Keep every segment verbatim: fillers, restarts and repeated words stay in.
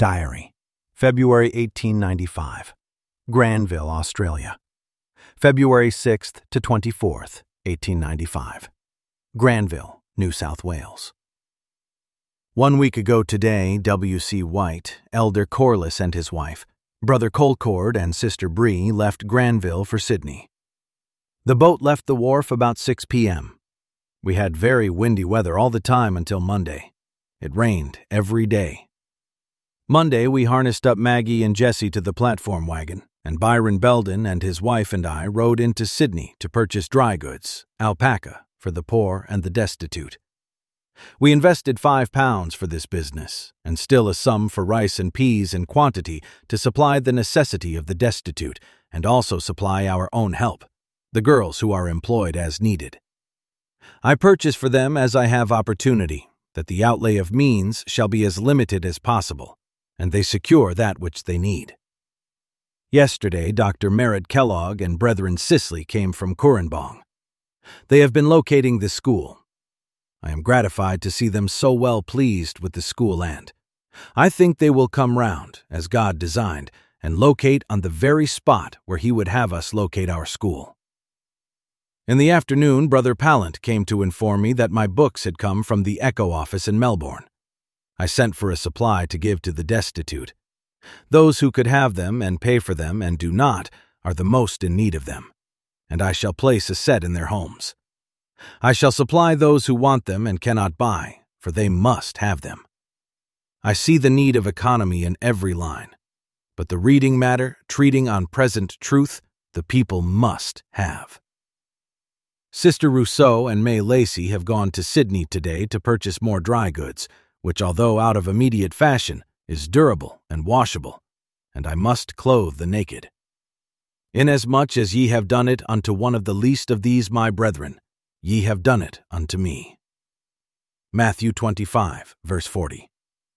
Diary, February eighteen ninety-five, Granville, Australia. February sixth to twenty-fourth, eighteen ninety-five, Granville, New South Wales. One week ago today, W C White, Elder Corliss and his wife, Brother Colcord and Sister Bree left Granville for Sydney. The boat left the wharf about six p.m. We had very windy weather all the time until Monday. It rained every day. Monday, we harnessed up Maggie and Jessie to the platform wagon, and Byron Belden and his wife and I rode into Sydney to purchase dry goods, alpaca, for the poor and the destitute. We invested five pounds for this business, and still a sum for rice and peas in quantity to supply the necessity of the destitute, and also supply our own help, the girls who are employed as needed. I purchase for them as I have opportunity, that the outlay of means shall be as limited as possible, and they secure that which they need. Yesterday, Doctor Merritt Kellogg and Brethren Sisley came from Currumbong. They have been locating the school. I am gratified to see them so well pleased with the school, and I think they will come round, as God designed, and locate on the very spot where He would have us locate our school. In the afternoon, Brother Pallant came to inform me that my books had come from the Echo office in Melbourne. I sent for a supply to give to the destitute. Those who could have them and pay for them and do not are the most in need of them, and I shall place a set in their homes. I shall supply those who want them and cannot buy, for they must have them. I see the need of economy in every line, but the reading matter, treating on present truth, the people must have. Sister Rousseau and May Lacey have gone to Sydney today to purchase more dry goods, which, although out of immediate fashion, is durable and washable, and I must clothe the naked. Inasmuch as ye have done it unto one of the least of these my brethren, ye have done it unto me. Matthew twenty-five, verse forty.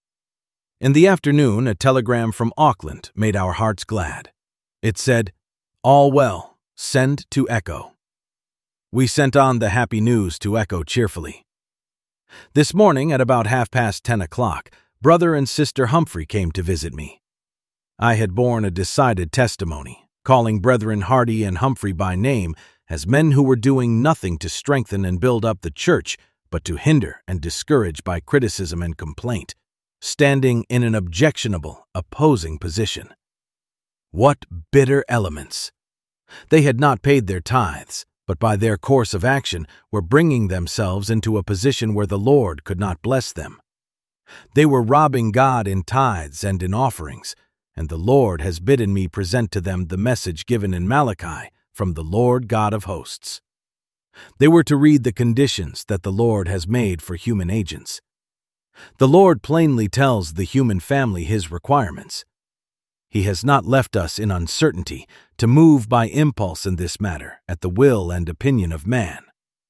In the afternoon, a telegram from Auckland made our hearts glad. It said, "All well, send to Echo." We sent on the happy news to Echo cheerfully. This morning at about half past ten o'clock, Brother and Sister Humphrey came to visit me. I had borne a decided testimony, calling Brethren Hardy and Humphrey by name as men who were doing nothing to strengthen and build up the church, but to hinder and discourage by criticism and complaint, standing in an objectionable, opposing position. What bitter elements! They had not paid their tithes, but by their course of action were bringing themselves into a position where the Lord could not bless them. They were robbing God in tithes and in offerings, and the Lord has bidden me present to them the message given in Malachi from the Lord God of hosts. They were to read the conditions that the Lord has made for human agents. The Lord plainly tells the human family His requirements. He has not left us in uncertainty to move by impulse in this matter at the will and opinion of man.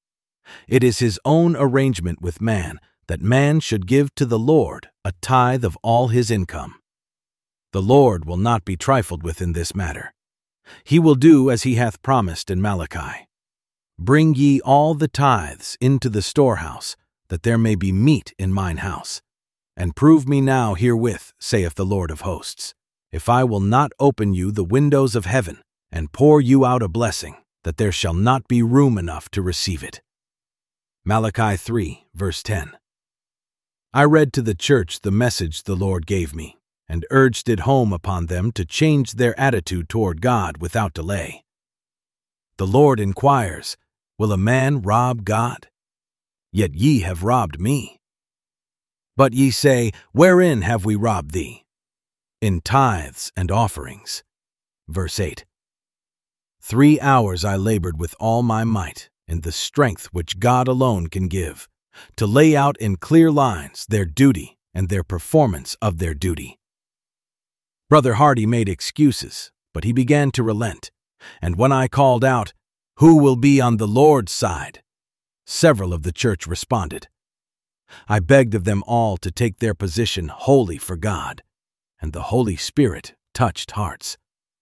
It is His own arrangement with man that man should give to the Lord a tithe of all his income. The Lord will not be trifled with in this matter. He will do as He hath promised in Malachi. Bring ye all the tithes into the storehouse, that there may be meat in mine house. And prove me now herewith, saith the Lord of hosts, if I will not open you the windows of heaven, and pour you out a blessing, that there shall not be room enough to receive it. Malachi three, verse ten. I read to the church the message the Lord gave me, and urged it home upon them to change their attitude toward God without delay. The Lord inquires, will a man rob God? Yet ye have robbed me. But ye say, wherein have we robbed thee? In tithes and offerings. Verse eight. Three hours I labored with all my might, in the strength which God alone can give, to lay out in clear lines their duty and their performance of their duty. Brother Hardy made excuses, but he began to relent, and when I called out, "Who will be on the Lord's side?" several of the church responded. I begged of them all to take their position wholly for God, and the Holy Spirit touched hearts.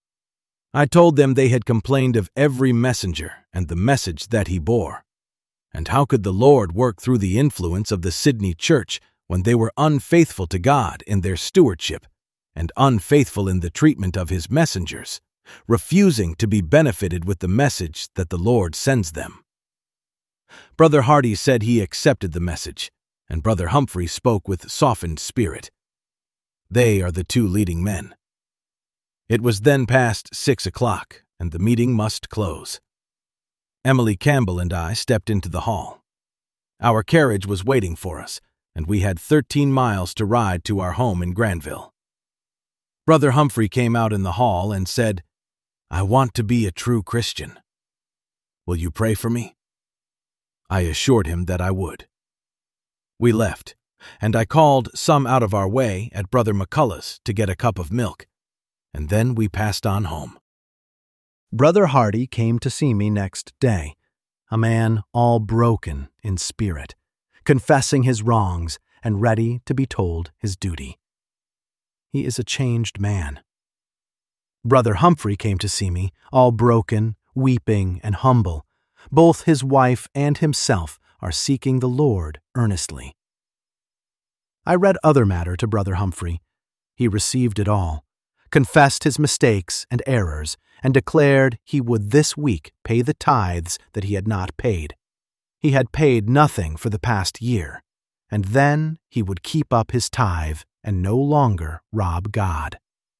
I told them they had complained of every messenger and the message that he bore, and how could the Lord work through the influence of the Sydney church when they were unfaithful to God in their stewardship and unfaithful in the treatment of his messengers, refusing to be benefited with the message that the Lord sends them. Brother Hardy said he accepted the message, and Brother Humphrey spoke with softened spirit. They are the two leading men. It was then past six o'clock, and the meeting must close. Emily Campbell and I stepped into the hall. Our carriage was waiting for us, and we had thirteen miles to ride to our home in Granville. Brother Humphrey came out in the hall and said, "I want to be a true Christian. Will you pray for me?" I assured him that I would. We left, and I called some out of our way at Brother McCullough's to get a cup of milk, and then we passed on home. Brother Hardy came to see me next day, a man all broken in spirit, confessing his wrongs and ready to be told his duty. He is a changed man. Brother Humphrey came to see me, all broken, weeping, and humble. Both his wife and himself are seeking the Lord earnestly. I read other matter to Brother Humphrey. He received it all, confessed his mistakes and errors, and declared he would this week pay the tithes that he had not paid. He had paid nothing for the past year, and then he would keep up his tithe and no longer rob God.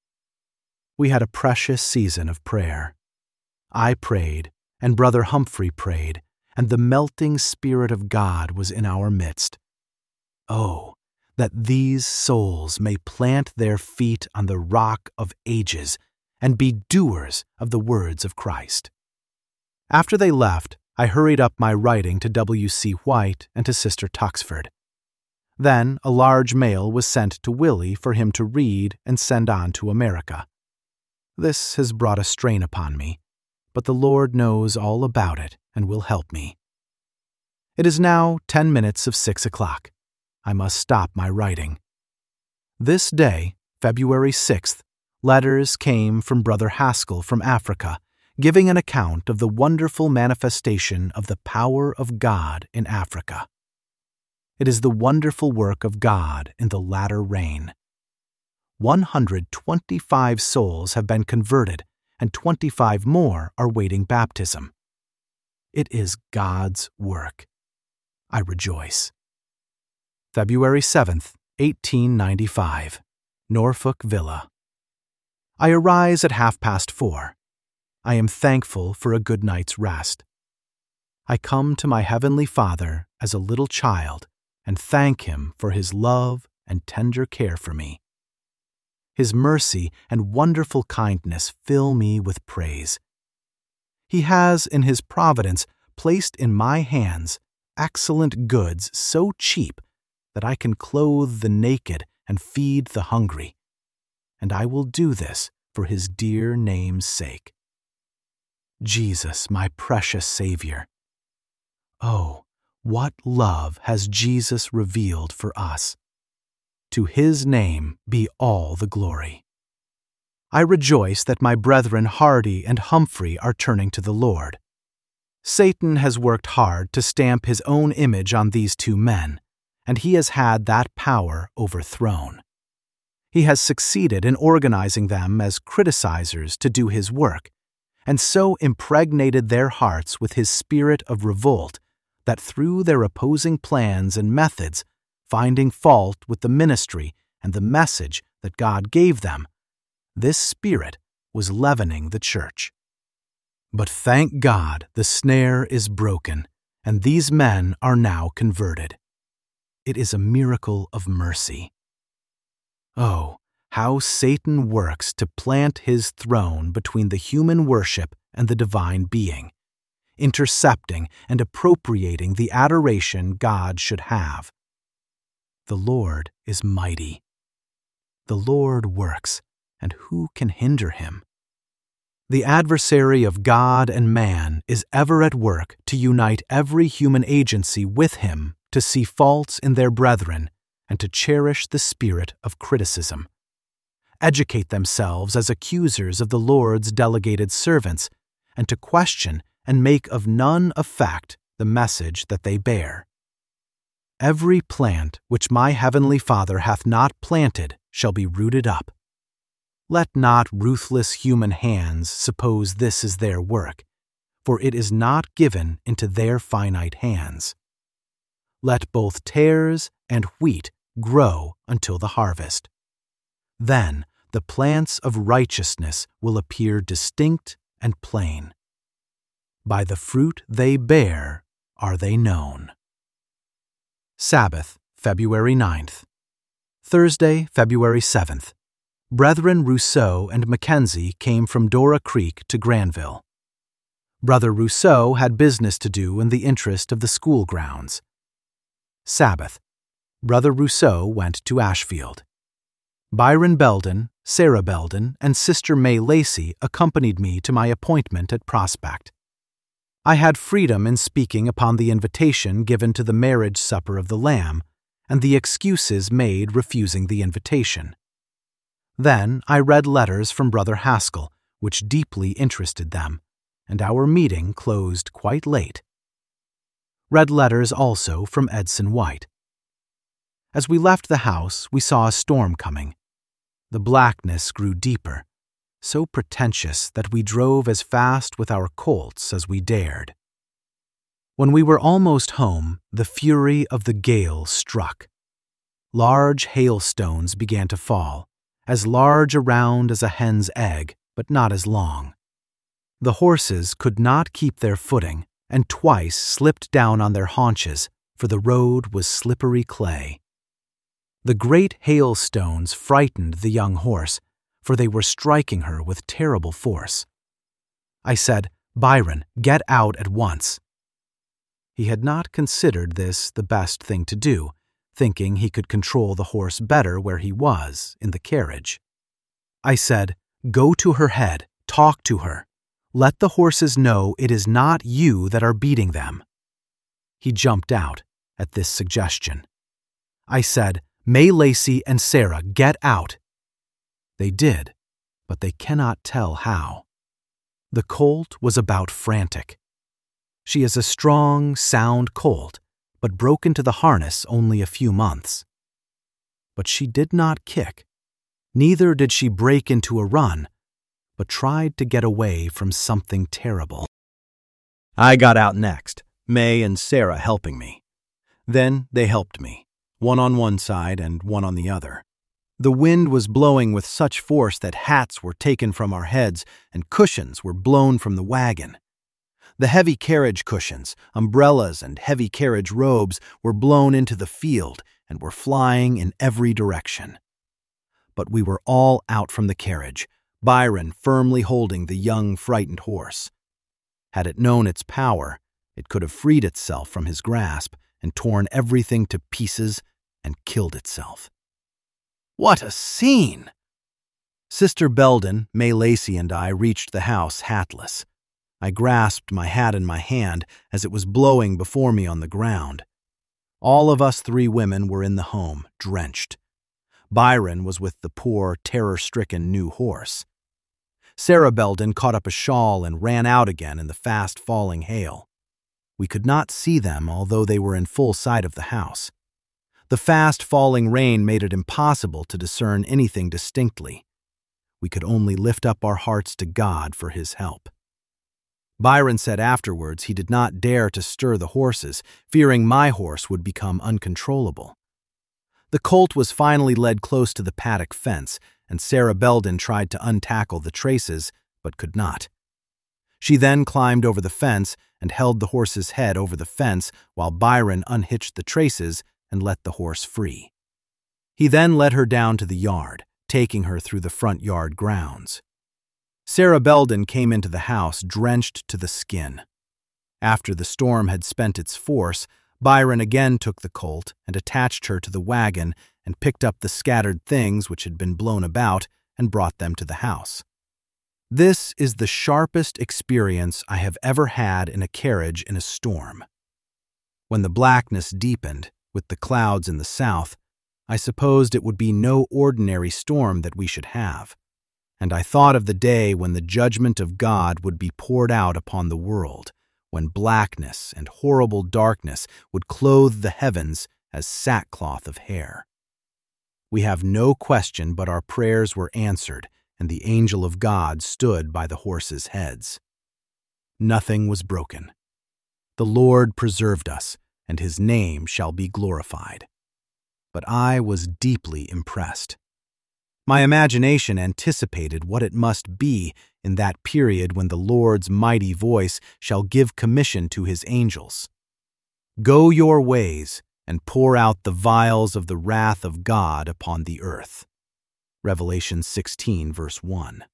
We had a precious season of prayer. I prayed, and Brother Humphrey prayed, and the melting Spirit of God was in our midst. Oh, that these souls may plant their feet on the rock of ages and be doers of the words of Christ. After they left, I hurried up my writing to W C White and to Sister Tuxford. Then a large mail was sent to Willie for him to read and send on to America. This has brought a strain upon me, but the Lord knows all about it and will help me. It is now ten minutes of six o'clock. I must stop my writing. This day, February sixth, letters came from Brother Haskell from Africa, giving an account of the wonderful manifestation of the power of God in Africa. It is the wonderful work of God in the latter rain. one hundred twenty-five souls have been converted, and twenty-five more are waiting baptism. It is God's work. I rejoice. February seventh, eighteen ninety-five, Norfolk Villa. I arise at half past four. I am thankful for a good night's rest. I come to my Heavenly Father as a little child and thank Him for His love and tender care for me. His mercy and wonderful kindness fill me with praise. He has, in His providence, placed in my hands excellent goods so cheap that I can clothe the naked and feed the hungry, and I will do this for His dear name's sake. Jesus, my precious Savior. Oh, what love has Jesus revealed for us! To His name be all the glory. I rejoice that my brethren Hardy and Humphrey are turning to the Lord. Satan has worked hard to stamp his own image on these two men, and he has had that power overthrown. He has succeeded in organizing them as criticizers to do his work, and so impregnated their hearts with his spirit of revolt that through their opposing plans and methods, finding fault with the ministry and the message that God gave them, this spirit was leavening the church. But thank God the snare is broken, and these men are now converted. It is a miracle of mercy. Oh, how Satan works to plant his throne between the human worship and the divine being, intercepting and appropriating the adoration God should have. The Lord is mighty. The Lord works, and who can hinder Him? The adversary of God and man is ever at work to unite every human agency with him to see faults in their brethren and to cherish the spirit of criticism, educate themselves as accusers of the Lord's delegated servants, and to question and make of none effect the message that they bear. Every plant which my heavenly Father hath not planted shall be rooted up, Let not ruthless human hands suppose this is their work, for it is not given into their finite hands. Let both tares and wheat grow until the harvest. Then the plants of righteousness will appear distinct and plain. By the fruit they bear are they known. Sabbath, February ninth. Thursday, February seventh. Brethren Rousseau and Mackenzie came from Dora Creek to Granville. Brother Rousseau had business to do in the interest of the school grounds. Sabbath. Brother Rousseau went to Ashfield. Byron Belden, Sarah Belden, and Sister May Lacey accompanied me to my appointment at Prospect. I had freedom in speaking upon the invitation given to the marriage supper of the Lamb, and the excuses made refusing the invitation. Then I read letters from Brother Haskell, which deeply interested them, and our meeting closed quite late. Read letters also from Edson White. As we left the house, we saw a storm coming. The blackness grew deeper, so pretentious that we drove as fast with our colts as we dared. When we were almost home, the fury of the gale struck. Large hailstones began to fall, as large around as a hen's egg, but not as long. The horses could not keep their footing, and twice slipped down on their haunches, for the road was slippery clay. The great hailstones frightened the young horse, for they were striking her with terrible force. I said, "Byron, get out at once." He had not considered this the best thing to do, thinking he could control the horse better where he was, in the carriage. I said, "Go to her head, talk to her. Let the horses know it is not you that are beating them." He jumped out at this suggestion. I said, "May Lacey and Sarah, get out." They did, but they cannot tell how. The colt was about frantic. She is a strong, sound colt, but broke into the harness only a few months. But she did not kick. Neither did she break into a run, but tried to get away from something terrible. I got out next, May and Sarah helping me. Then they helped me, one on one side and one on the other. The wind was blowing with such force that hats were taken from our heads and cushions were blown from the wagon. The heavy carriage cushions, umbrellas, and heavy carriage robes were blown into the field and were flying in every direction. But we were all out from the carriage, Byron firmly holding the young, frightened horse. Had it known its power, it could have freed itself from his grasp and torn everything to pieces and killed itself. What a scene! Sister Belden, May Lacey, and I reached the house hatless. I grasped my hat in my hand as it was blowing before me on the ground. All of us three women were in the home, drenched. Byron was with the poor, terror-stricken new horse. Sarah Belden caught up a shawl and ran out again in the fast-falling hail. We could not see them, although they were in full sight of the house. The fast-falling rain made it impossible to discern anything distinctly. We could only lift up our hearts to God for his help. Byron said afterwards he did not dare to stir the horses, fearing my horse would become uncontrollable. The colt was finally led close to the paddock fence, and Sarah Belden tried to untackle the traces, but could not. She then climbed over the fence and held the horse's head over the fence while Byron unhitched the traces and let the horse free. He then led her down to the yard, taking her through the front yard grounds. Sarah Belden came into the house drenched to the skin. After the storm had spent its force, Byron again took the colt and attached her to the wagon and picked up the scattered things which had been blown about and brought them to the house. This is the sharpest experience I have ever had in a carriage in a storm. When the blackness deepened, with the clouds in the south, I supposed it would be no ordinary storm that we should have, and I thought of the day when the judgment of God would be poured out upon the world, when blackness and horrible darkness would clothe the heavens as sackcloth of hair. We have no question but our prayers were answered, and the angel of God stood by the horses' heads. Nothing was broken. The Lord preserved us, and his name shall be glorified. But I was deeply impressed. My imagination anticipated what it must be in that period when the Lord's mighty voice shall give commission to his angels. Go your ways and pour out the vials of the wrath of God upon the earth. Revelation sixteen, verse one.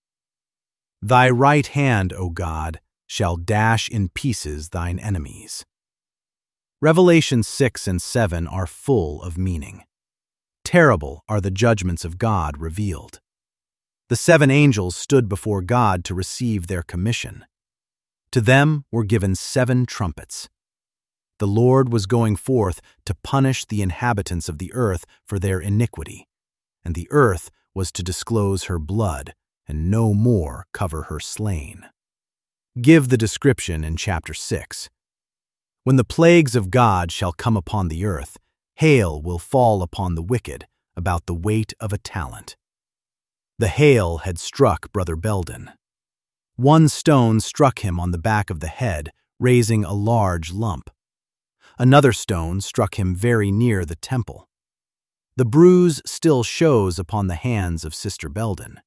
Thy right hand, O God, shall dash in pieces thine enemies. Revelation six and seven are full of meaning. Terrible are the judgments of God revealed. The seven angels stood before God to receive their commission. To them were given seven trumpets. The Lord was going forth to punish the inhabitants of the earth for their iniquity, and the earth was to disclose her blood and no more cover her slain. Give the description in chapter six. When the plagues of God shall come upon the earth, hail will fall upon the wicked about the weight of a talent. The hail had struck Brother Belden. One stone struck him on the back of the head, raising a large lump. Another stone struck him very near the temple. The bruise still shows upon the hands of Sister Belden.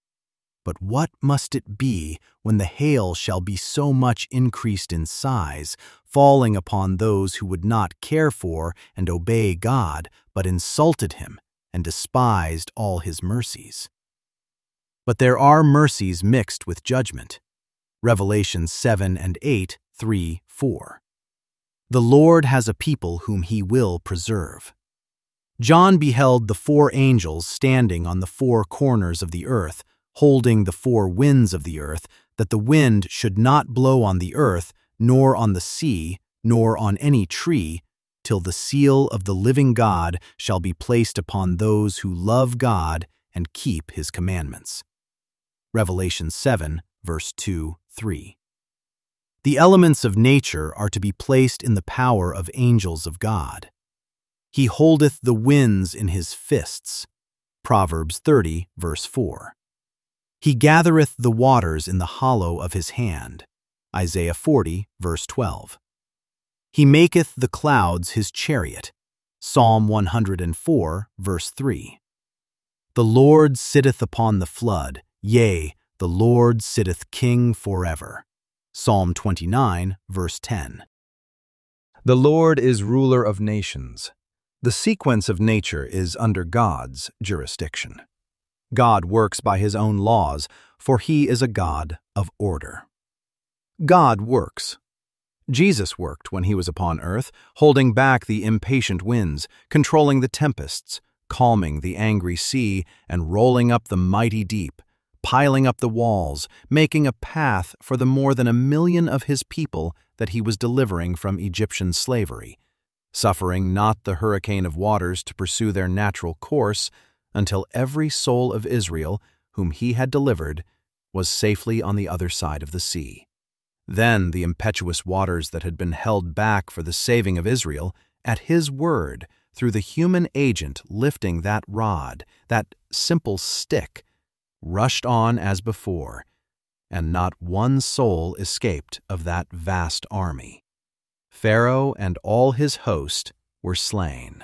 But what must it be when the hail shall be so much increased in size, falling upon those who would not care for and obey God, but insulted him and despised all his mercies? But there are mercies mixed with judgment. Revelation seven and eight, three, four. The Lord has a people whom he will preserve. John beheld the four angels standing on the four corners of the earth, holding the four winds of the earth, that the wind should not blow on the earth, nor on the sea, nor on any tree, till the seal of the living God shall be placed upon those who love God and keep his commandments. Revelation seven, verse two, three. The elements of nature are to be placed in the power of angels of God. He holdeth the winds in his fists. Proverbs thirty, verse four. He gathereth the waters in the hollow of his hand. Isaiah forty, verse twelve. He maketh the clouds his chariot. Psalm one hundred four, verse three. The Lord sitteth upon the flood, yea, the Lord sitteth king forever. Psalm twenty-nine, verse ten. The Lord is ruler of nations. The sequence of nature is under God's jurisdiction. God works by his own laws, for he is a God of order. God works. Jesus worked when he was upon earth, holding back the impatient winds, controlling the tempests, calming the angry sea, and rolling up the mighty deep, piling up the walls, making a path for the more than a million of his people that he was delivering from Egyptian slavery, suffering not the hurricane of waters to pursue their natural course until every soul of Israel, whom he had delivered, was safely on the other side of the sea. Then the impetuous waters that had been held back for the saving of Israel, at his word, through the human agent lifting that rod, that simple stick, rushed on as before, and not one soul escaped of that vast army. Pharaoh and all his host were slain.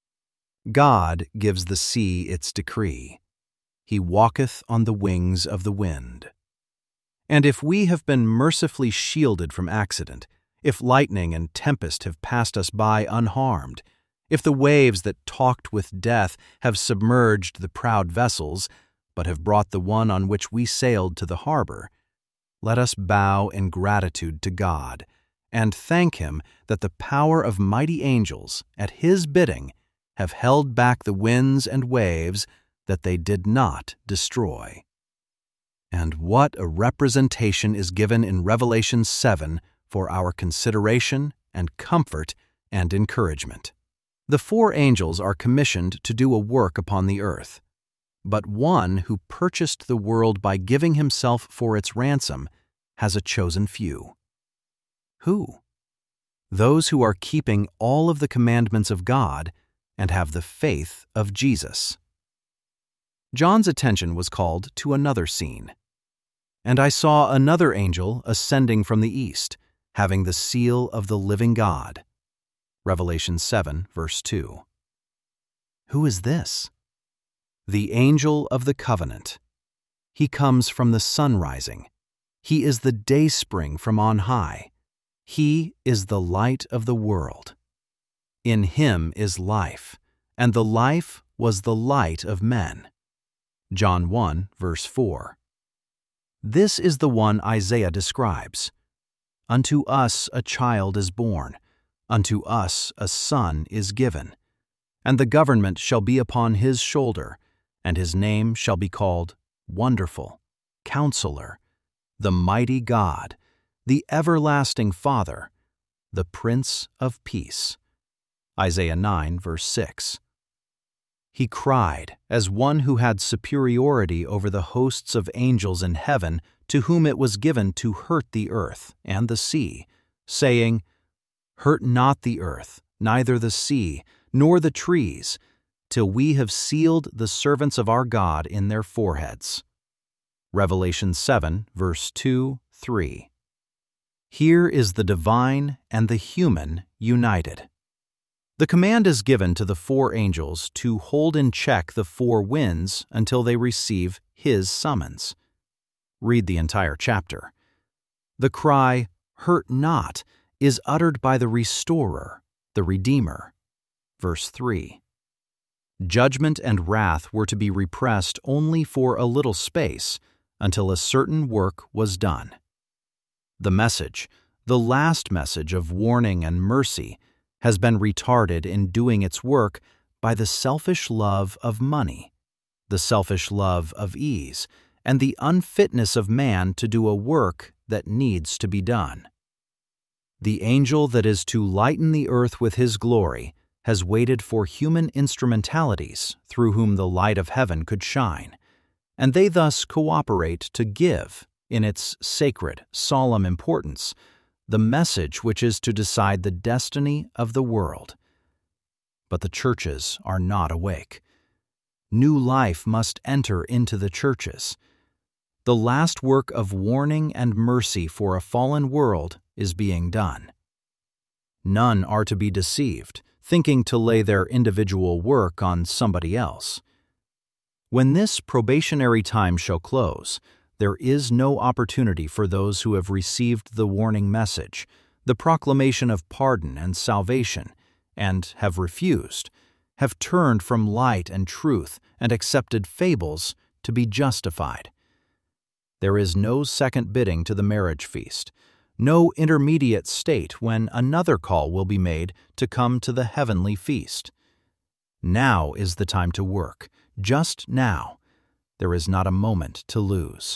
God gives the sea its decree. He walketh on the wings of the wind. And if we have been mercifully shielded from accident, if lightning and tempest have passed us by unharmed, if the waves that talked with death have submerged the proud vessels, but have brought the one on which we sailed to the harbor, let us bow in gratitude to God and thank him that the power of mighty angels, at his bidding, have held back the winds and waves that they did not destroy. And what a representation is given in Revelation seven for our consideration and comfort and encouragement. The four angels are commissioned to do a work upon the earth, but one who purchased the world by giving himself for its ransom has a chosen few. Who? Those who are keeping all of the commandments of God and have the faith of Jesus. John's attention was called to another scene. And I saw another angel ascending from the east, having the seal of the living God. Revelation seven, verse two. Who is this? The angel of the covenant. He comes from the sun rising. He is the dayspring from on high. He is the light of the world. In him is life, and the life was the light of men. John one, verse four. This is the one Isaiah describes. Unto us a child is born, unto us a son is given, and the government shall be upon his shoulder, and his name shall be called Wonderful, Counselor, the Mighty God, the Everlasting Father, the Prince of Peace. Isaiah nine, verse six. He cried as one who had superiority over the hosts of angels in heaven, to whom it was given to hurt the earth and the sea, saying, Hurt not the earth, neither the sea, nor the trees, till we have sealed the servants of our God in their foreheads. Revelation seven, verse two, three. Here is the divine and the human united. The command is given to the four angels to hold in check the four winds until they receive his summons. Read the entire chapter. The cry, Hurt not, is uttered by the Restorer, the Redeemer. Verse three. Judgment and wrath were to be repressed only for a little space until a certain work was done. The message, the last message of warning and mercy, has been retarded in doing its work by the selfish love of money, the selfish love of ease, and the unfitness of man to do a work that needs to be done. The angel that is to lighten the earth with his glory has waited for human instrumentalities through whom the light of heaven could shine, and they thus cooperate to give, in its sacred, solemn importance, the message which is to decide the destiny of the world. But the churches are not awake. New life must enter into the churches. The last work of warning and mercy for a fallen world is being done. None are to be deceived, thinking to lay their individual work on somebody else. When this probationary time shall close, there is no opportunity for those who have received the warning message, the proclamation of pardon and salvation, and have refused, have turned from light and truth and accepted fables to be justified. There is no second bidding to the marriage feast, no intermediate state when another call will be made to come to the heavenly feast. Now is the time to work, just now. There is not a moment to lose.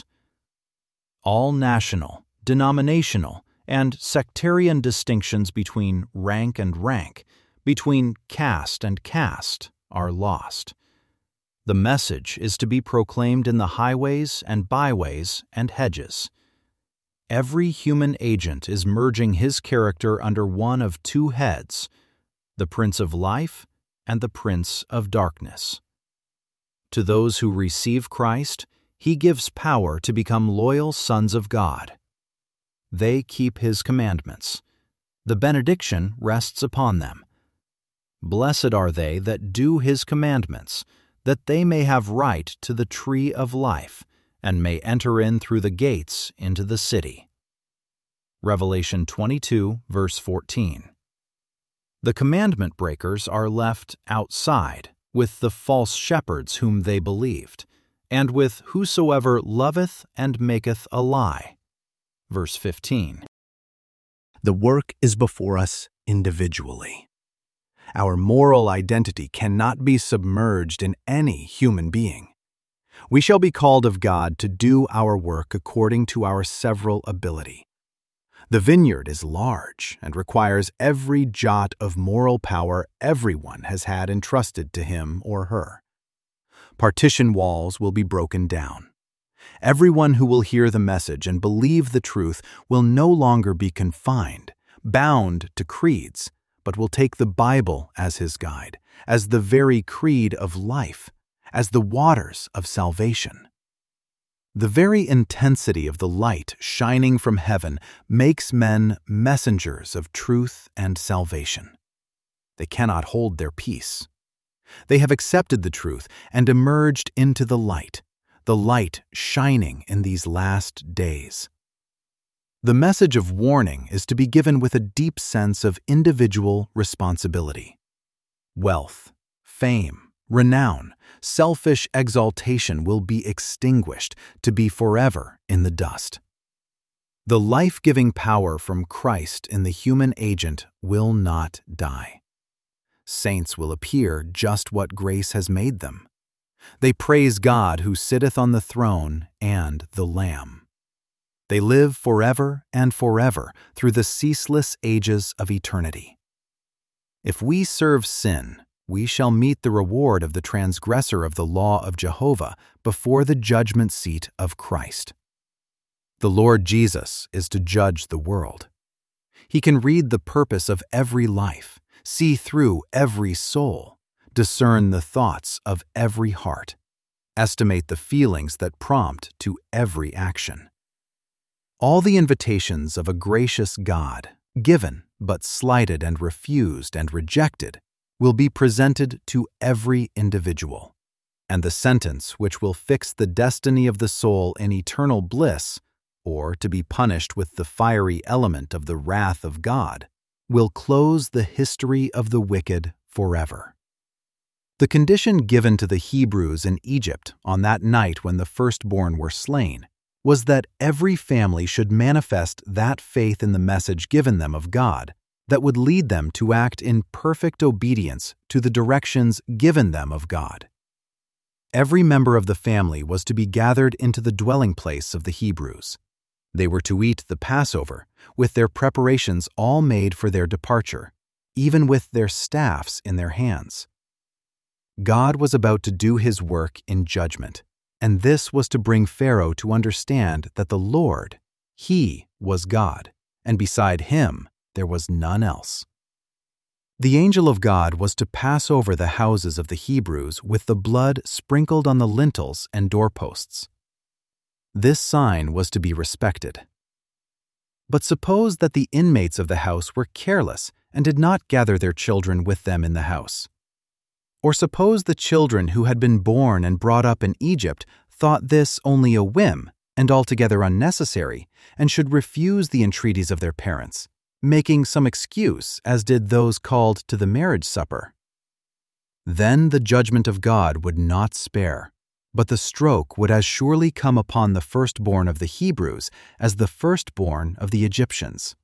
All national, denominational, and sectarian distinctions between rank and rank, between caste and caste, are lost. The message is to be proclaimed in the highways and byways and hedges. Every human agent is merging his character under one of two heads, the Prince of Life and the Prince of Darkness. To those who receive Christ, he gives power to become loyal sons of God. They keep his commandments. The benediction rests upon them. Blessed are they that do his commandments, that they may have right to the tree of life, and may enter in through the gates into the city. Revelation twenty-two, verse fourteen. The commandment breakers are left outside with the false shepherds whom they believed, and with whosoever loveth and maketh a lie. Verse fifteen. The work is before us individually. Our moral identity cannot be submerged in any human being. We shall be called of God to do our work according to our several ability. The vineyard is large and requires every jot of moral power everyone has had entrusted to him or her. Partition walls will be broken down. Everyone who will hear the message and believe the truth will no longer be confined, bound to creeds, but will take the Bible as his guide, as the very creed of life, as the waters of salvation. The very intensity of the light shining from heaven makes men messengers of truth and salvation. They cannot hold their peace. They have accepted the truth and emerged into the light, the light shining in these last days. The message of warning is to be given with a deep sense of individual responsibility. Wealth, fame, renown, selfish exaltation will be extinguished to be forever in the dust. The life-giving power from Christ in the human agent will not die. Saints will appear just what grace has made them. They praise God who sitteth on the throne and the Lamb. They live forever and forever through the ceaseless ages of eternity. If we serve sin, we shall meet the reward of the transgressor of the law of Jehovah before the judgment seat of Christ. The Lord Jesus is to judge the world. He can read the purpose of every life, see through every soul, discern the thoughts of every heart, estimate the feelings that prompt to every action. All the invitations of a gracious God, given but slighted and refused and rejected, will be presented to every individual, and the sentence which will fix the destiny of the soul in eternal bliss, or to be punished with the fiery element of the wrath of God, will close the history of the wicked forever. The condition given to the Hebrews in Egypt on that night when the firstborn were slain was that every family should manifest that faith in the message given them of God that would lead them to act in perfect obedience to the directions given them of God. Every member of the family was to be gathered into the dwelling place of the Hebrews. They were to eat the Passover, with their preparations all made for their departure, even with their staffs in their hands. God was about to do his work in judgment, and this was to bring Pharaoh to understand that the Lord, he was God, and beside him there was none else. The angel of God was to pass over the houses of the Hebrews with the blood sprinkled on the lintels and doorposts. This sign was to be respected. But suppose that the inmates of the house were careless and did not gather their children with them in the house. Or suppose the children who had been born and brought up in Egypt thought this only a whim and altogether unnecessary, and should refuse the entreaties of their parents, making some excuse, as did those called to the marriage supper. Then the judgment of God would not spare, but the stroke would as surely come upon the firstborn of the Hebrews as the firstborn of the Egyptians.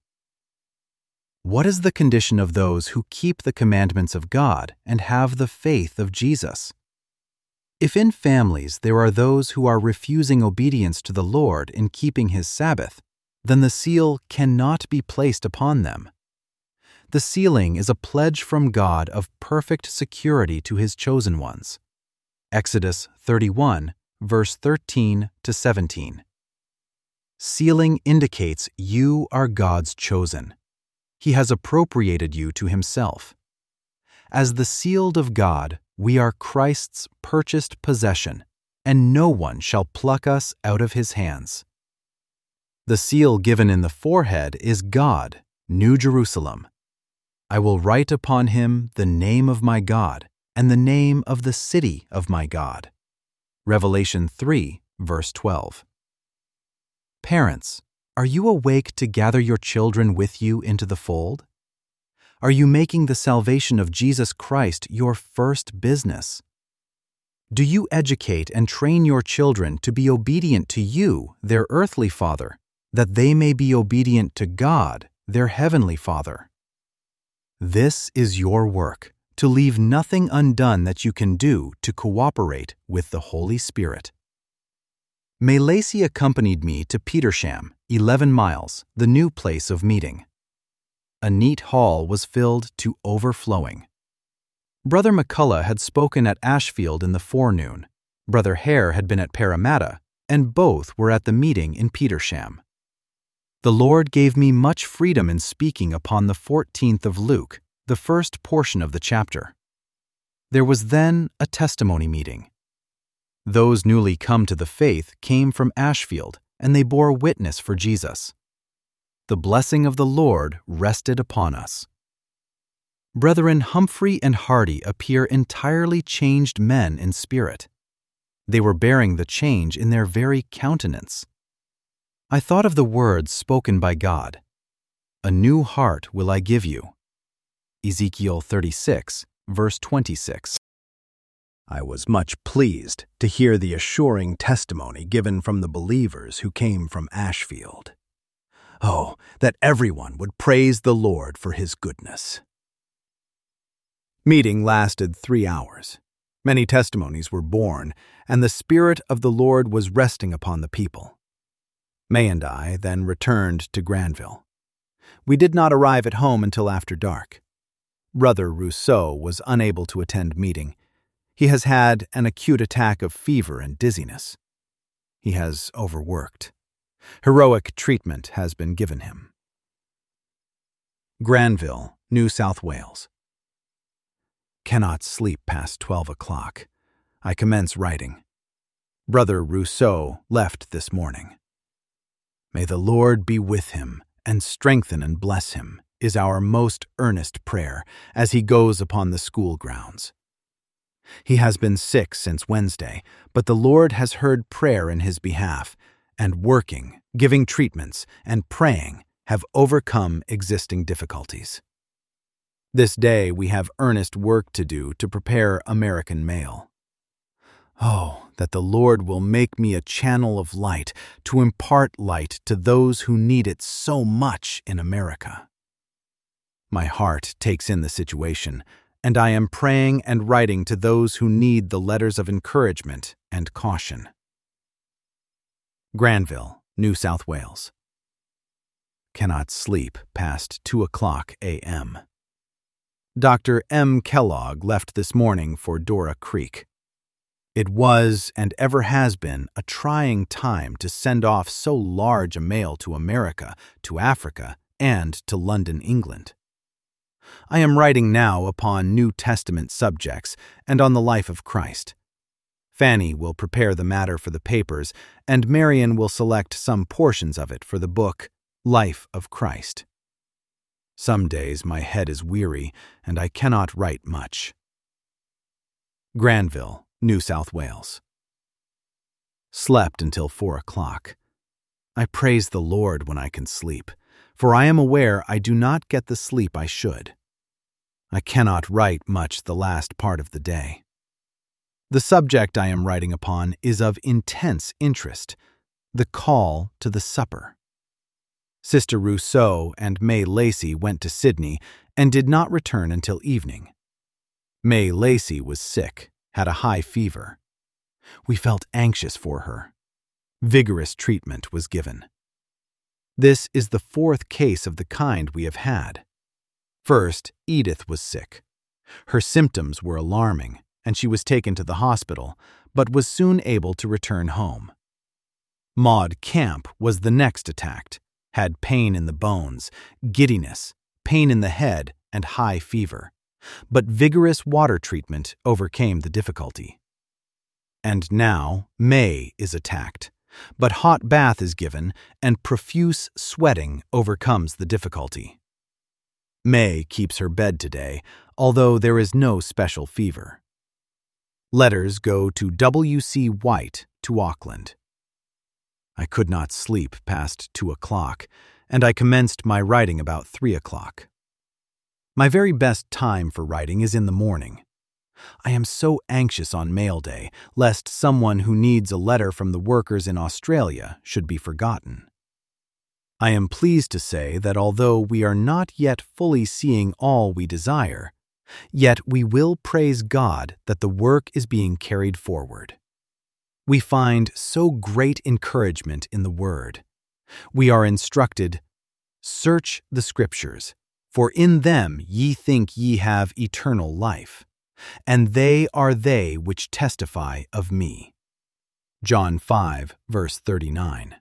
What is the condition of those who keep the commandments of God and have the faith of Jesus? If in families there are those who are refusing obedience to the Lord in keeping his Sabbath, then the seal cannot be placed upon them. The sealing is a pledge from God of perfect security to his chosen ones. Exodus thirty-one, verse thirteen to seventeen. Sealing indicates you are God's chosen. He has appropriated you to himself. As the sealed of God, we are Christ's purchased possession, and no one shall pluck us out of his hands. The seal given in the forehead is God, New Jerusalem. I will write upon him the name of my God and the name of the city of my God. Revelation three, verse twelve. Parents, are you awake to gather your children with you into the fold? Are you making the salvation of Jesus Christ your first business? Do you educate and train your children to be obedient to you, their earthly father, that they may be obedient to God, their heavenly Father? This is your work, to leave nothing undone that you can do to cooperate with the Holy Spirit. May Lacey accompanied me to Petersham, eleven miles, the new place of meeting. A neat hall was filled to overflowing. Brother McCullough had spoken at Ashfield in the forenoon. Brother Hare had been at Parramatta, and both were at the meeting in Petersham. The Lord gave me much freedom in speaking upon the fourteenth of Luke, the first portion of the chapter. There was then a testimony meeting. Those newly come to the faith came from Ashfield, and they bore witness for Jesus. The blessing of the Lord rested upon us. Brethren Humphrey and Hardy appear entirely changed men in spirit. They were bearing the change in their very countenance. I thought of the words spoken by God. A new heart will I give you. Ezekiel thirty-six, verse twenty-six. I was much pleased to hear the assuring testimony given from the believers who came from Ashfield. Oh, that everyone would praise the Lord for his goodness. Meeting lasted three hours. Many testimonies were born, and the Spirit of the Lord was resting upon the people. May and I then returned to Granville. We did not arrive at home until after dark. Brother Rousseau was unable to attend meeting. He has had an acute attack of fever and dizziness. He has overworked. Heroic treatment has been given him. Granville, New South Wales. Cannot sleep past twelve o'clock. I commence writing. Brother Rousseau left this morning. May the Lord be with him and strengthen and bless him, is our most earnest prayer as he goes upon the school grounds. He has been sick since Wednesday, but the Lord has heard prayer in his behalf, and working, giving treatments, and praying have overcome existing difficulties. This day we have earnest work to do to prepare American mail. Oh, that the Lord will make me a channel of light to impart light to those who need it so much in America. My heart takes in the situation, and I am praying and writing to those who need the letters of encouragement and caution. Granville, New South Wales. Cannot sleep past two o'clock a m Doctor M. Kellogg left this morning for Dora Creek. It was and ever has been a trying time to send off so large a mail to America, to Africa, and to London, England. I am writing now upon New Testament subjects and on the life of Christ. Fanny will prepare the matter for the papers, and Marion will select some portions of it for the book, Life of Christ. Some days my head is weary, and I cannot write much. Granville, New South Wales. Slept until four o'clock. I praise the Lord when I can sleep, for I am aware I do not get the sleep I should. I cannot write much the last part of the day. The subject I am writing upon is of intense interest, the call to the supper. Sister Rousseau and May Lacey went to Sydney and did not return until evening. May Lacey was sick, had a high fever. We felt anxious for her. Vigorous treatment was given. This is the fourth case of the kind we have had. First, Edith was sick. Her symptoms were alarming, and she was taken to the hospital, but was soon able to return home. Maud Camp was the next attacked, had pain in the bones, giddiness, pain in the head, and high fever, but vigorous water treatment overcame the difficulty. And now May is attacked, but hot bath is given, and profuse sweating overcomes the difficulty. May keeps her bed today, although there is no special fever. Letters go to W C White to Auckland. I could not sleep past two o'clock, and I commenced my writing about three o'clock. My very best time for writing is in the morning. I am so anxious on mail day, lest someone who needs a letter from the workers in Australia should be forgotten. I am pleased to say that although we are not yet fully seeing all we desire, yet we will praise God that the work is being carried forward. We find so great encouragement in the Word. We are instructed, "Search the Scriptures, for in them ye think ye have eternal life, and they are they which testify of me." John five, verse thirty-nine.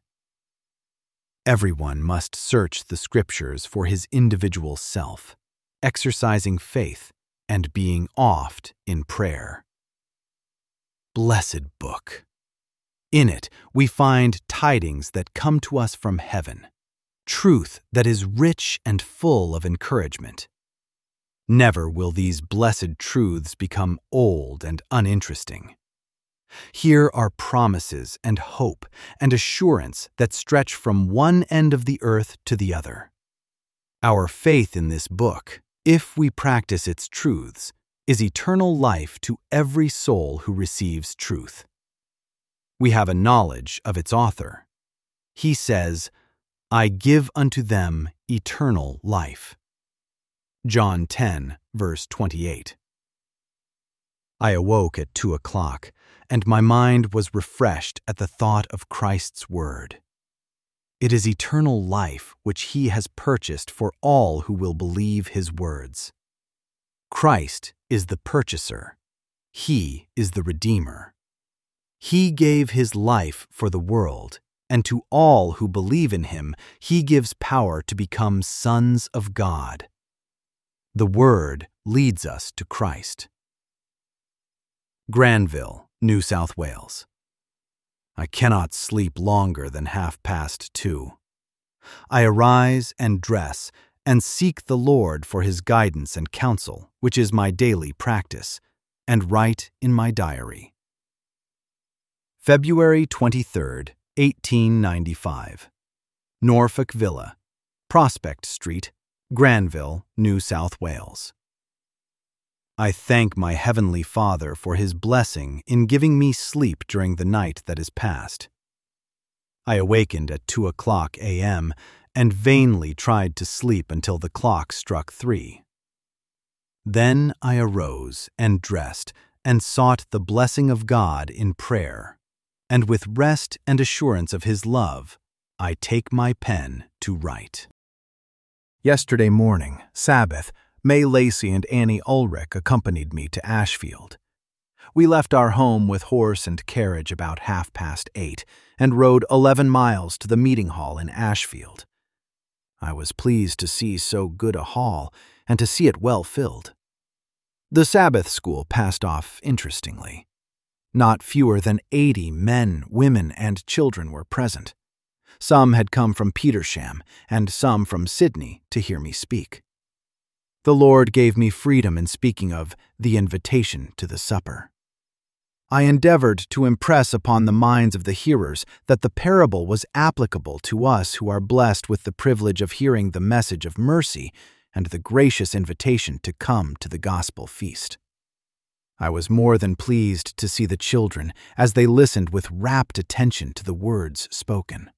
Everyone must search the Scriptures for his individual self, exercising faith and being oft in prayer. blessed book. In it, we find tidings that come to us from heaven, truth that is rich and full of encouragement. Never will these blessed truths become old and uninteresting. Here are promises and hope and assurance that stretch from one end of the earth to the other. Our faith in this book, if we practice its truths, is eternal life to every soul who receives truth. We have a knowledge of its author. He says, "I give unto them eternal life." John ten, verse twenty-eight. I awoke at two o'clock, and my mind was refreshed at the thought of Christ's word. It is eternal life which he has purchased for all who will believe his words. Christ is the purchaser. He is the Redeemer. He gave his life for the world, and to all who believe in him, he gives power to become sons of God. The Word leads us to Christ. Granville, New South Wales. I cannot sleep longer than half past two. I arise and dress and seek the Lord for his guidance and counsel, which is my daily practice, and write in my diary. February twenty-third, eighteen ninety-five. Norfolk Villa, Prospect Street, Granville, New South Wales. I thank my Heavenly Father for his blessing in giving me sleep during the night that is past. I awakened at two o'clock a m and vainly tried to sleep until the clock struck three. Then I arose and dressed and sought the blessing of God in prayer, and with rest and assurance of his love, I take my pen to write. Yesterday morning, Sabbath, May Lacey and Annie Ulrich accompanied me to Ashfield. We left our home with horse and carriage about half past eight and rode eleven miles to the meeting hall in Ashfield. I was pleased to see so good a hall and to see it well filled. The Sabbath school passed off interestingly. Not fewer than eighty men, women, and children were present. Some had come from Petersham and some from Sydney to hear me speak. The Lord gave me freedom in speaking of the invitation to the supper. I endeavored to impress upon the minds of the hearers that the parable was applicable to us who are blessed with the privilege of hearing the message of mercy and the gracious invitation to come to the gospel feast. I was more than pleased to see the children as they listened with rapt attention to the words spoken.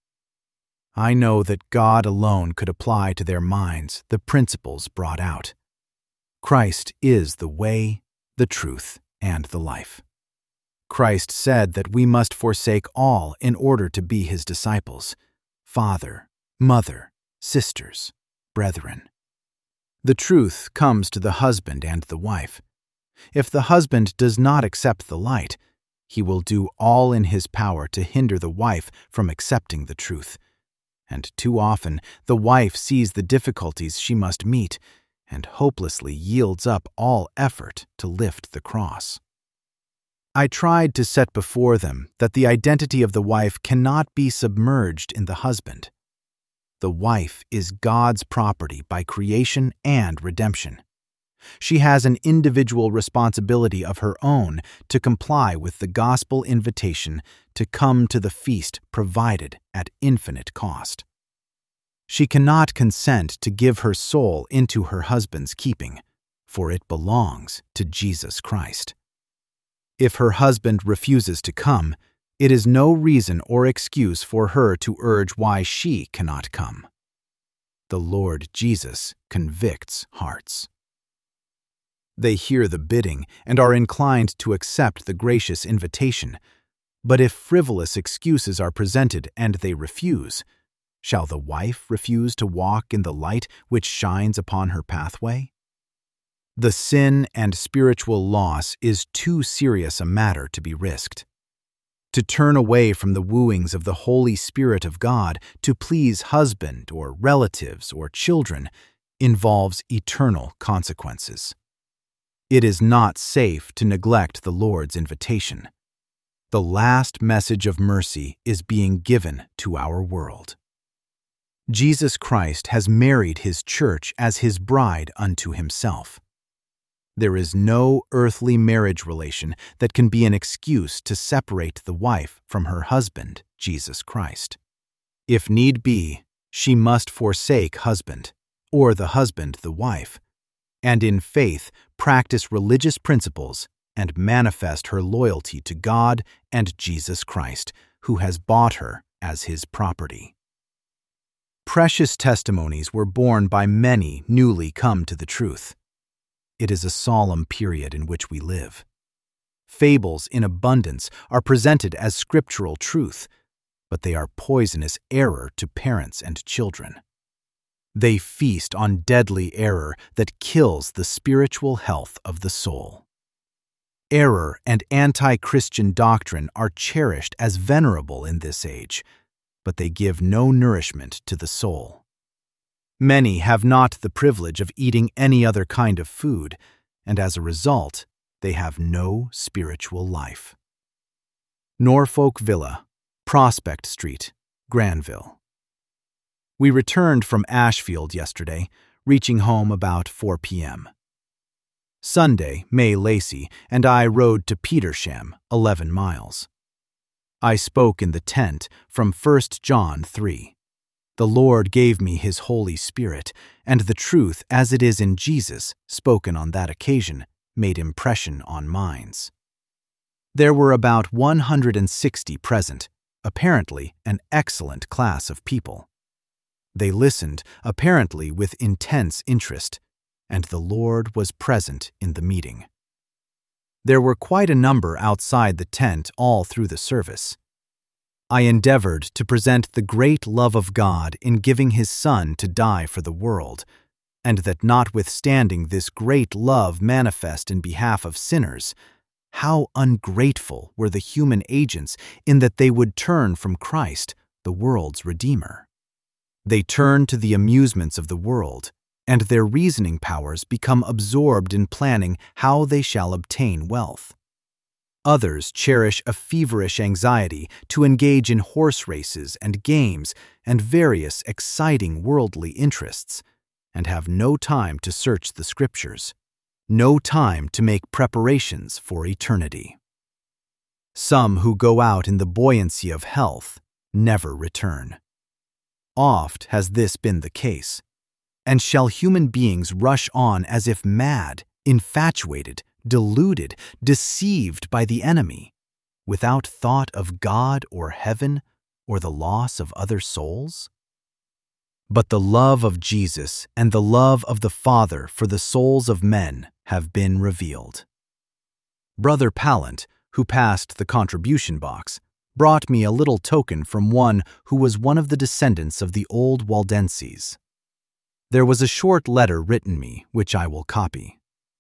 I know that God alone could apply to their minds the principles brought out. Christ is the way, the truth, and the life. Christ said that we must forsake all in order to be his disciples: father, mother, sisters, brethren. The truth comes to the husband and the wife. If the husband does not accept the light, he will do all in his power to hinder the wife from accepting the truth. And too often the wife sees the difficulties she must meet and hopelessly yields up all effort to lift the cross. I tried to set before them that the identity of the wife cannot be submerged in the husband. The wife is God's property by creation and redemption. She has an individual responsibility of her own to comply with the gospel invitation to come to the feast provided at infinite cost. She cannot consent to give her soul into her husband's keeping, for it belongs to Jesus Christ. If her husband refuses to come, it is no reason or excuse for her to urge why she cannot come. The Lord Jesus convicts hearts. They hear the bidding and are inclined to accept the gracious invitation, but if frivolous excuses are presented and they refuse, shall the wife refuse to walk in the light which shines upon her pathway? The sin and spiritual loss is too serious a matter to be risked. To turn away from the wooings of the Holy Spirit of God to please husband or relatives or children involves eternal consequences. It is not safe to neglect the Lord's invitation. The last message of mercy is being given to our world. Jesus Christ has married his church as his bride unto himself. There is no earthly marriage relation that can be an excuse to separate the wife from her husband, Jesus Christ. If need be, she must forsake husband, or the husband the wife, and in faith practice religious principles and manifest her loyalty to God and Jesus Christ, who has bought her as his property. Precious testimonies were borne by many newly come to the truth. It is a solemn period in which we live. Fables in abundance are presented as scriptural truth, but they are poisonous error to parents and children. They feast on deadly error that kills the spiritual health of the soul. Error and anti-Christian doctrine are cherished as venerable in this age, but they give no nourishment to the soul. Many have not the privilege of eating any other kind of food, and as a result, they have no spiritual life. Norfolk Villa, Prospect Street, Granville. We returned from Ashfield yesterday, reaching home about four p.m. Sunday, May Lacey and I rode to Petersham, eleven miles. I spoke in the tent from First John three. The Lord gave me his Holy Spirit, and the truth as it is in Jesus, spoken on that occasion, made impression on minds. There were about one hundred sixty present, apparently an excellent class of people. They listened, apparently with intense interest, and the Lord was present in the meeting. There were quite a number outside the tent all through the service. I endeavored to present the great love of God in giving his Son to die for the world, and that notwithstanding this great love manifest in behalf of sinners, how ungrateful were the human agents in that they would turn from Christ, the world's Redeemer. They turn to the amusements of the world, and their reasoning powers become absorbed in planning how they shall obtain wealth. Others cherish a feverish anxiety to engage in horse races and games and various exciting worldly interests, and have no time to search the Scriptures, no time to make preparations for eternity. Some who go out in the buoyancy of health never return. Oft has this been the case. And shall human beings rush on as if mad, infatuated, deluded, deceived by the enemy, without thought of God or heaven or the loss of other souls? But the love of Jesus and the love of the Father for the souls of men have been revealed. Brother Pallant, who passed the contribution box, brought me a little token from one who was one of the descendants of the old Waldenses. There was a short letter written me, which I will copy.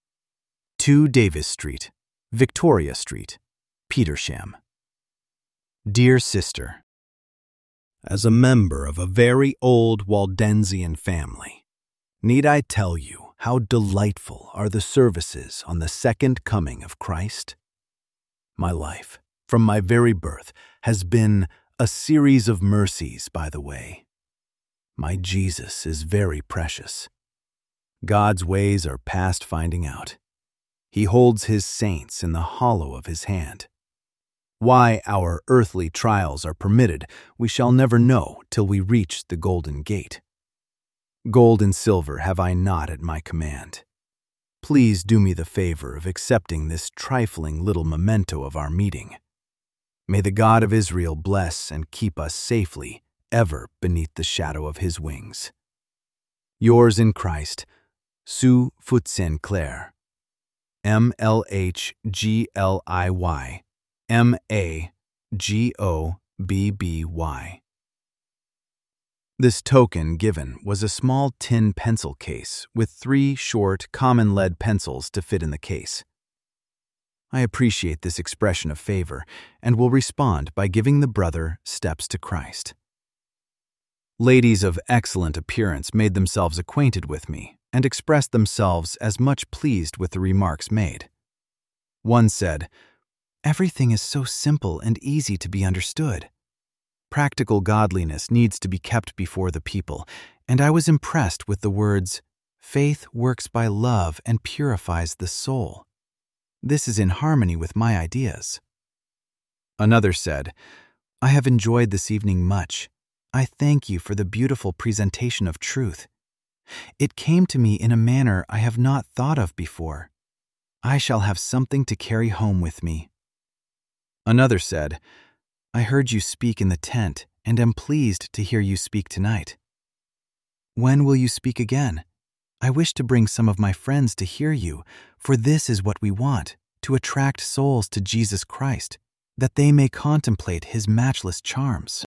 To Davis Street, Victoria Street, Petersham. Dear Sister, as a member of a very old Waldensian family, need I tell you how delightful are the services on the second coming of Christ? My life, from my very birth, has been a series of mercies by the way. My Jesus is very precious. God's ways are past finding out. He holds his saints in the hollow of his hand. Why our earthly trials are permitted, we shall never know till we reach the golden gate. Gold and silver have I not at my command. Please do me the favor of accepting this trifling little memento of our meeting. May the God of Israel bless and keep us safely ever beneath the shadow of his wings. Yours in Christ, Sue Foot-Saint-Clair. M L H G L I Y M A G O B B Y. This token given was a small tin pencil case with three short, common lead pencils to fit in the case. I appreciate this expression of favor and will respond by giving the brother steps to Christ. Ladies of excellent appearance made themselves acquainted with me and expressed themselves as much pleased with the remarks made. One said, Everything is so simple and easy to be understood. Practical godliness needs to be kept before the people, and I was impressed with the words, "Faith works by love and purifies the soul." This is in harmony with my ideas. Another said, "I have enjoyed this evening much. I thank you for the beautiful presentation of truth. It came to me in a manner I have not thought of before. I shall have something to carry home with me." Another said, "I heard you speak in the tent and am pleased to hear you speak tonight. When will you speak again? I wish to bring some of my friends to hear you, for this is what we want, to attract souls to Jesus Christ, that they may contemplate his matchless charms."